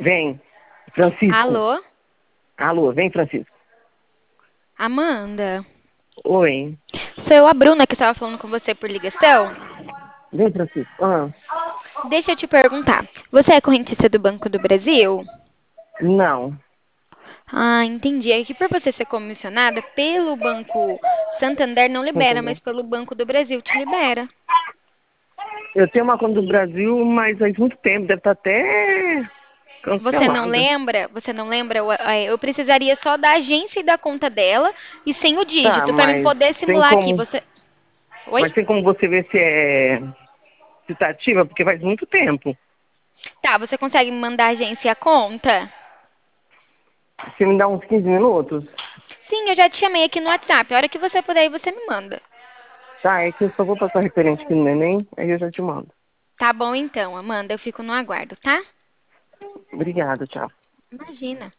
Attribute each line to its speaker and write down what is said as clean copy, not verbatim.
Speaker 1: Vem, Francisco.
Speaker 2: Alô?
Speaker 1: Alô, vem, Francisco.
Speaker 2: Amanda?
Speaker 1: Oi.
Speaker 2: Sou eu, a Bruna, que estava falando com você por ligação.
Speaker 1: Vem, Francisco.
Speaker 2: Deixa eu te perguntar. Você é correntista do Banco do Brasil?
Speaker 1: Não.
Speaker 2: Ah, entendi. É que por você ser comissionada, pelo Banco Santander não libera,
Speaker 1: Santander.
Speaker 2: mas pelo Banco do Brasil te libera.
Speaker 1: Eu tenho uma conta do Brasil, mas faz muito tempo, deve estar até
Speaker 2: Você não
Speaker 1: cancelada.
Speaker 2: lembra? Você não lembra? Eu precisaria só da agência e da conta dela e sem o
Speaker 1: Tá,
Speaker 2: dígito, para mim
Speaker 1: mas
Speaker 2: poder
Speaker 1: tem
Speaker 2: simular aqui.
Speaker 1: como.
Speaker 2: Você. Oi?
Speaker 1: Mas tem como você ver se tá ativa, porque faz muito tempo.
Speaker 2: Tá, você consegue me mandar a agência e a conta?
Speaker 1: Você me dá uns 15 minutos?
Speaker 2: Sim, eu já te chamei aqui no WhatsApp. A hora que você puder, aí você me manda.
Speaker 1: Tá, é que eu só vou passar referente aqui no neném, aí eu já te mando.
Speaker 2: Tá bom então, Amanda. Eu fico no aguardo, tá?
Speaker 1: Obrigada, tchau.
Speaker 2: Imagina.